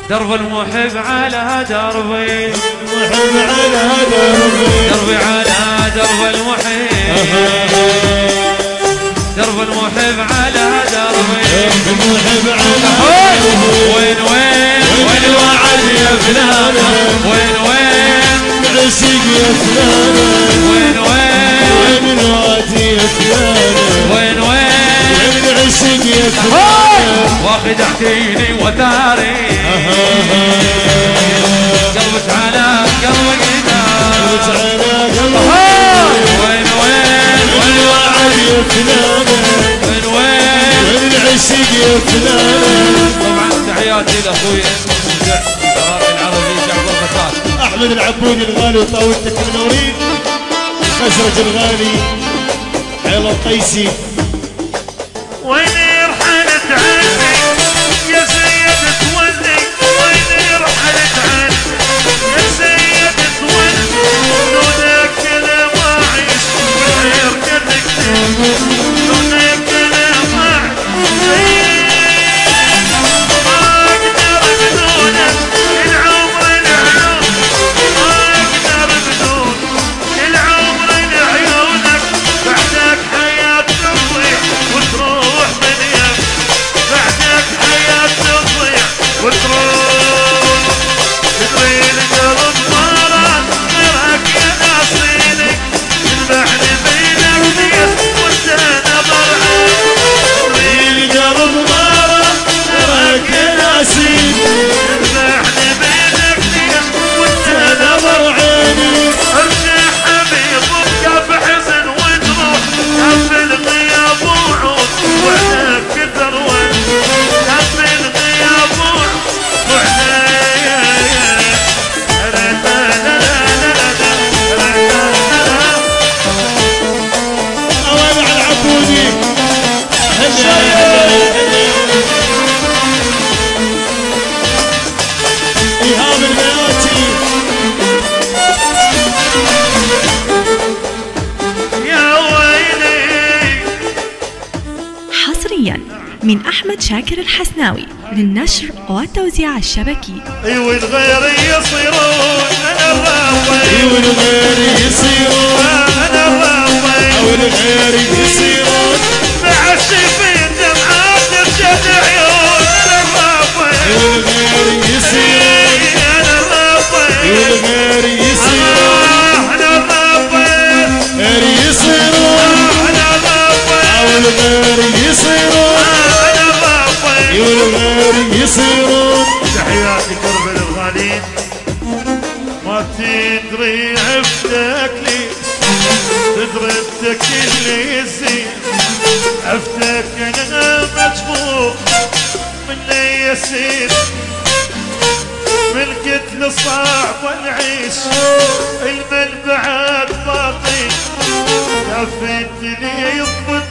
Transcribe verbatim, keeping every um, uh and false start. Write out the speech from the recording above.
درب المحب على دربي، المحب على دربي، دربي على درب المحب، درب المحب على دربي، درب المحب على دربي. وين وين وين الوعد يا فلانة، وين وين عشق يا فلانة، وين وين وين الوعد يا فلانة، وين وين وين عشق يا فلانة. واخد احكيني وثاري قلبك على قلبك قلبك على قلبك. وين وين وين الوعد يا فلانة، وين وين وين العشق يا فلانة. طبعا تحياتي لاخوي المذيع العربي جعفر بسات، احمد العبود الغالي وطاولتك المنورين، خزرج الغالي عيل القيسي. وين رحلت عني يا سيد تولي، وين رحلت عني يا سيد تولي، دونك انا ما اعيش غير قدك، دونك انا ما اعيش، ما اقدر بدونك العمر العيون، ما اقدر بدون العمر لعيونك، بعدك حياة تضيع وتروح من يم، بعدك حياة تضيع وتروح، تدري القلب ما راد غيرك يا ناصريني، يذبحني بينك نيس وانت نظر عين، تدري القلب ما راد غيرك يا ناصريني، يذبحني بينك نيس وانت نظر عيني، ارجع حبيب ابقى بحزن وتروح، كف الغياب وعود وعدك كثر وين، كف الغياب وعود وعدك. اوالي على العبودي هلا ايهاب البياتي. يا ويلي حصريا من أحمد شاكر الحسناوي للنشر والتوزيع الشبكي. ايوه الغير يصيرون انا الراوي، ايوه الغير يصيرون، انا الراوي، او الغير يصيرون، معشفين دمعات ترشد عيون، انا الراوي، ايوه الغير يصيرون، انا الراوي، ايوه الغير يصيرون، انا الراوي، غير يصيرون، انا الراوي، او الغير يصيرون، انا الراوي. ايوه الغير يصيرون. تحياتي كربل الغالين، ما تدري عفتك لي، تدري بتك اللي يزين، عفتك انا مجبور من يسير، من قتل صعب نعيش، المن بعد باطي، كفتني يضبط